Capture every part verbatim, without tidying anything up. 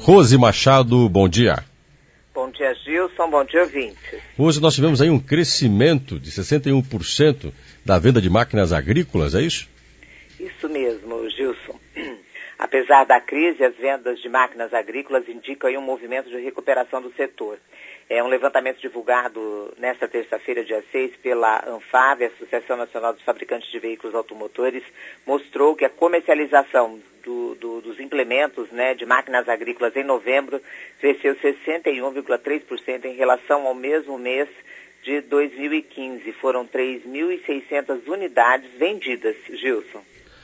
Rose Machado, bom dia. Bom dia, Gilson. Bom dia, ouvintes. Hoje nós tivemos aí um crescimento de sessenta e um por cento da venda de máquinas agrícolas, é isso? Isso mesmo, Gilson. Apesar da crise, as vendas de máquinas agrícolas indicam aí um movimento de recuperação do setor. É um levantamento divulgado nesta terça-feira, dia seis, pela ANFAV, Associação Nacional dos Fabricantes de Veículos Automotores, mostrou que a comercialização do, do, dos implementos, né, de máquinas agrícolas em novembro cresceu sessenta e um vírgula três por cento em relação ao mesmo mês de dois mil e quinze. Foram três mil e seiscentas unidades vendidas, Gilson.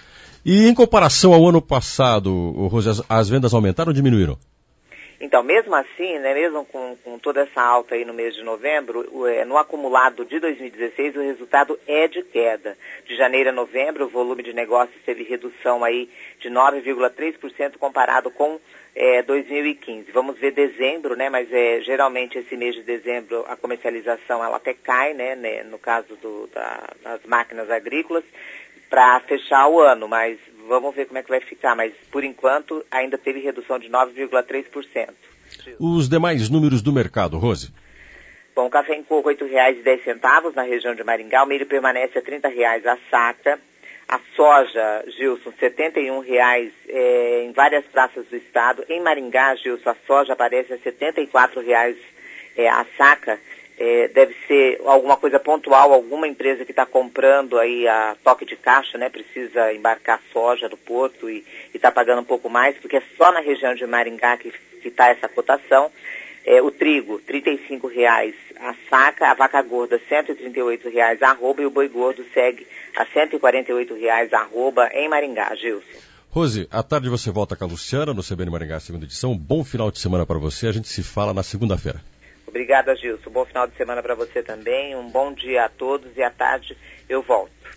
E em comparação ao ano passado, Rose, as, as vendas aumentaram ou diminuíram? Então, mesmo assim, né, mesmo com, com toda essa alta aí no mês de novembro, no acumulado de dois mil e dezesseis, o resultado é de queda. De janeiro a novembro, o volume de negócios teve redução aí de nove vírgula três por cento comparado com é, dois mil e quinze. Vamos ver dezembro, né, mas é, geralmente esse mês de dezembro a comercialização ela até cai, né, né no caso do, da, das máquinas agrícolas, para fechar o ano, mas vamos ver como é que vai ficar, mas por enquanto ainda teve redução de nove vírgula três por cento. Os demais números do mercado, Rose? Bom, café em coco oito reais e dez centavos na região de Maringá, o milho permanece a trinta reais a saca, a soja, Gilson, setenta e um reais é, em várias praças do estado. Em Maringá, Gilson, a soja aparece a setenta e quatro reais é, a saca. É, deve ser alguma coisa pontual, alguma empresa que está comprando aí a toque de caixa, né, precisa embarcar soja do porto e está pagando um pouco mais, porque é só na região de Maringá que está essa cotação. É, o trigo, trinta e cinco reais a saca, a vaca gorda, cento e trinta e oito reais a arroba, e o boi gordo segue a cento e quarenta e oito reais a arroba em Maringá, Gilson. Rose, à tarde você volta com a Luciana no C B N Maringá, segunda edição. Bom final de semana para você, a gente se fala na segunda-feira. Obrigada, Gilson. Bom final de semana para você também. Um bom dia a todos e à tarde eu volto.